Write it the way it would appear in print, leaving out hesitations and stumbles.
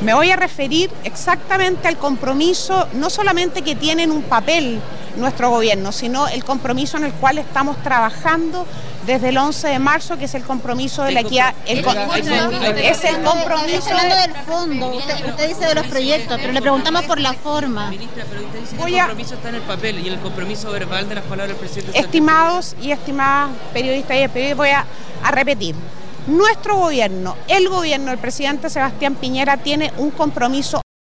Me voy a referir exactamente al compromiso, no solamente que tiene en un papel nuestro gobierno, sino el compromiso en el cual estamos trabajando desde el 11 de marzo, que es el compromiso de la equidad. Es el compromiso. Hablando del fondo, usted dice de los proyectos, pero le preguntamos por la forma. Ministra, pero usted dice que el compromiso está en el papel y el compromiso verbal de las palabras del presidente. Estimados y estimadas periodistas y periodistas, voy a repetir. Nuestro gobierno, el gobierno del presidente Sebastián Piñera, tiene un compromiso